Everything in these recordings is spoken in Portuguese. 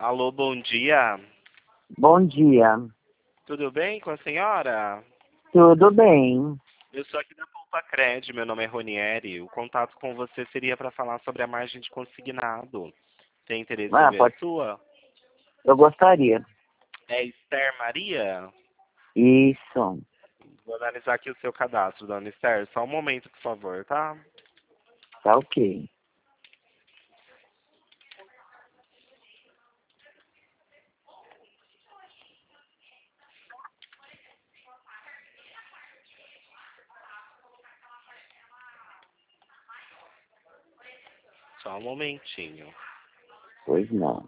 Alô, bom dia. Bom dia. Tudo bem com a senhora? Tudo bem? Eu sou aqui da Poupa Cred, meu nome é Ronieri. O contato com você seria para falar sobre a margem de consignado. Tem interesse em Ah, ver pode. a sua? Eu gostaria. É Esther Maria? Isso. Vou analisar aqui o seu cadastro, dona Esther. Só um momento, por favor, tá? Tá ok. Só um momentinho. Pois não.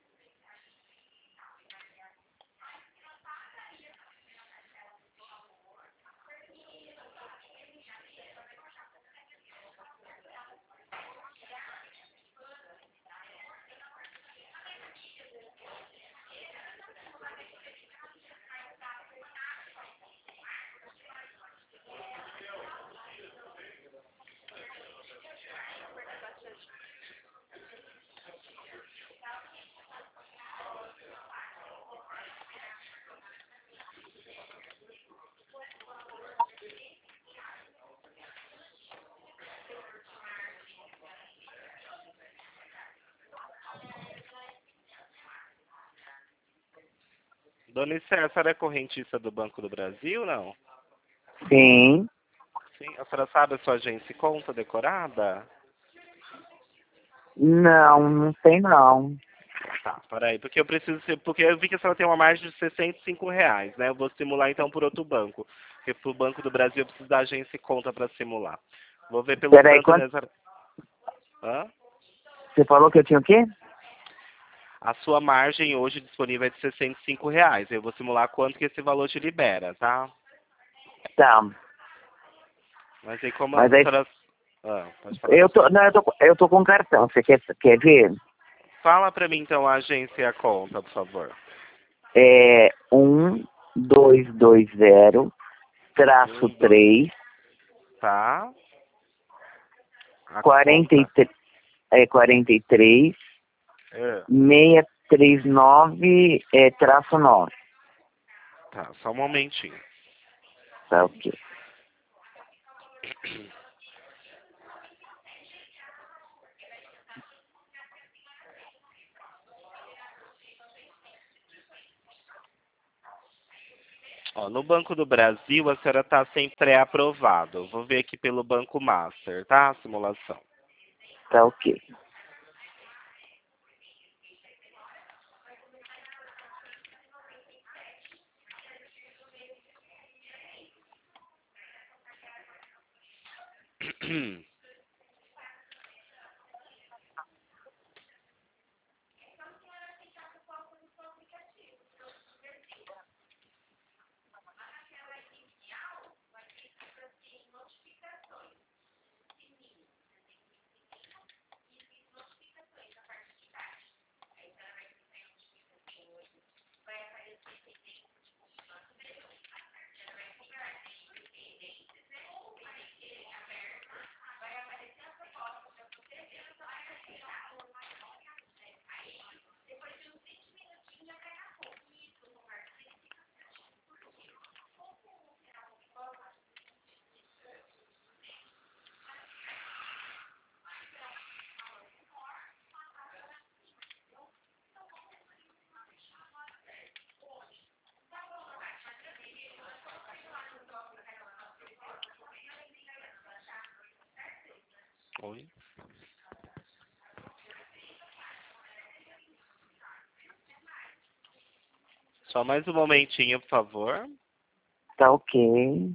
Dona Esther, a senhora é correntista do Banco do Brasil, não? Sim. Sim. A senhora sabe a sua agência e conta decorada? Não, não sei não. Tá, peraí, porque eu preciso ser, porque eu vi que a senhora tem uma margem de R$ 65, né? Eu vou simular então por outro banco. Porque pro Banco do Brasil eu preciso da agência e conta para simular. Vou ver pelo Peraí, quanto? Santander. Hã? Você falou que eu tinha o quê? A sua margem hoje disponível é de R$ 65. Eu vou simular quanto que esse valor te libera, tá? Tá. Mas aí como a Mas aí senhora. Pode falar, eu tô, desculpa. não, eu tô com cartão. Você quer ver? Fala pra mim então a agência e a conta, por favor. É 1220 traço Um, dois, 3 tá? A conta. 43 43 É. 639 traço 9. Tá, só um momentinho. Tá ok. Ó, no Banco do Brasil, a senhora está sem pré-aprovado. Vou ver aqui pelo Banco Master, tá? A simulação. Tá ok. Oi? Só mais um momentinho, por favor. Tá ok.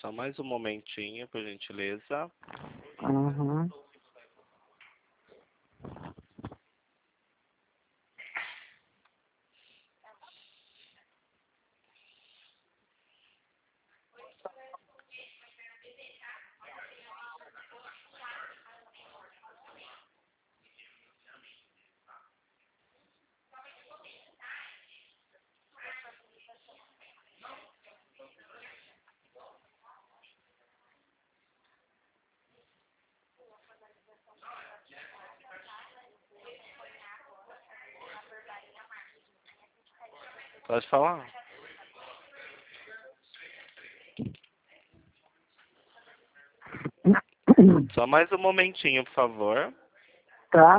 Só mais um momentinho, por gentileza. Uhum. Pode falar. Só mais um momentinho, por favor. Tá?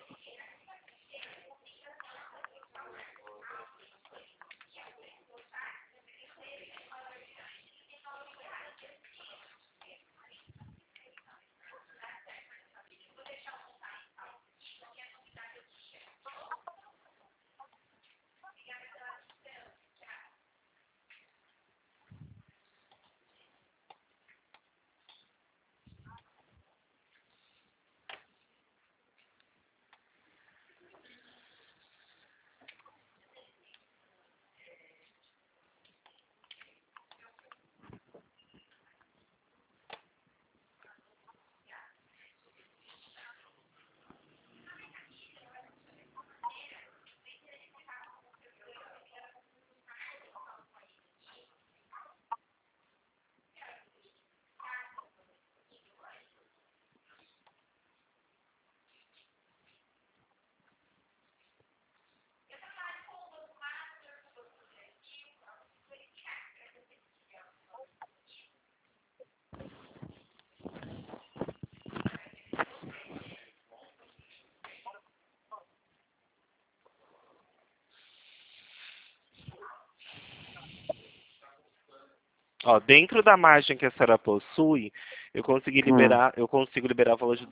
Ó, dentro da margem que a senhora possui, eu consigo liberar o valor de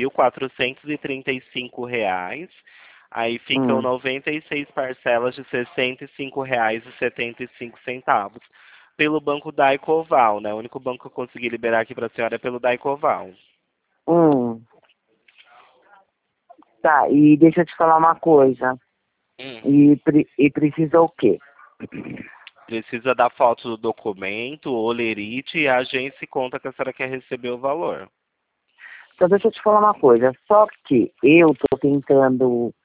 R$ 2.435. Aí ficam Hum. 96 parcelas de R$ 65,75. Pelo banco Daicoval, né? O único banco que eu consegui liberar aqui para a senhora é pelo Daicoval. Hum. Tá, e deixa eu te falar uma coisa. E precisa o quê? Precisa da foto do documento, olerite e a agência e conta que a senhora quer receber o valor. Então deixa eu te falar uma coisa. Só que eu tô tentando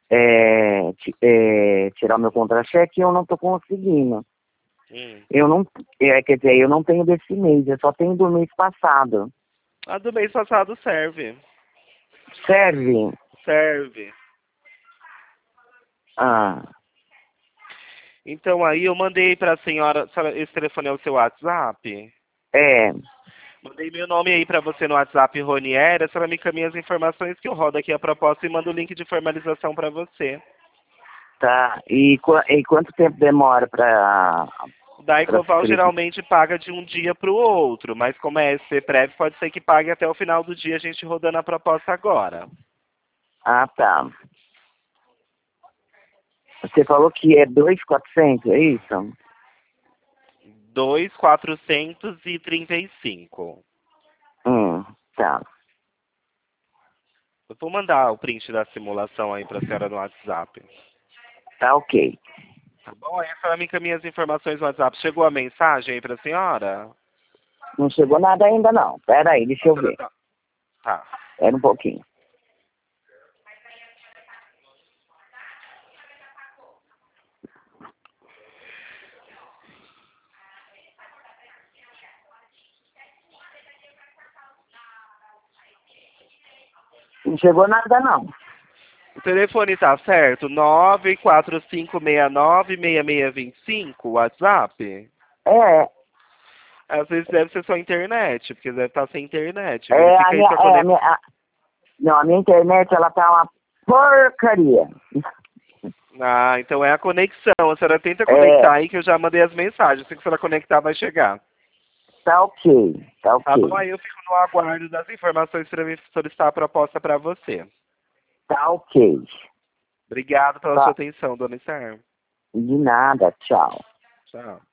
tirar o meu contra-cheque e eu não tô conseguindo. Hum. Eu não, quer dizer, eu não tenho desse mês, eu só tenho do mês passado. A do mês passado serve. Serve? Serve. Ah, Então aí eu mandei para a senhora, esse telefone é o seu WhatsApp? é. Mandei meu nome aí para você no WhatsApp, Roniera. A senhora me encaminha as informações que eu rodo aqui a proposta e mando o link de formalização para você. Tá. E quanto tempo demora pra O Daicoval ele... geralmente paga de um dia para o outro, mas como é breve, pode ser que pague até o final do dia, a gente rodando a proposta agora. Ah, tá. Você falou que é 2.400, é isso? 2.435. Tá. Eu vou mandar o print da simulação aí para a senhora no WhatsApp. Tá ok. Tá bom? Aí a senhora me encaminha as informações no WhatsApp. Chegou a mensagem aí para a senhora? Não chegou nada ainda não. Pera aí, deixa A eu senhora ver. tá. Espera um pouquinho. Não chegou nada não. O telefone tá certo? 945696625, o WhatsApp? É, Às vezes deve ser só internet, porque deve estar sem internet. a Verifica aí minha, sua conexão. não, a minha internet, ela tá uma porcaria. Ah, então é a conexão. A senhora tenta É, conectar aí que eu já mandei as mensagens. Se a senhora conectar, vai chegar. tá ok, tá Tá bom? ok. Aí eu fico no aguardo das informações para me solicitar a proposta para você. Tá ok. Obrigado pela sua Tá, atenção, dona Esther. de nada, tchau. Tchau.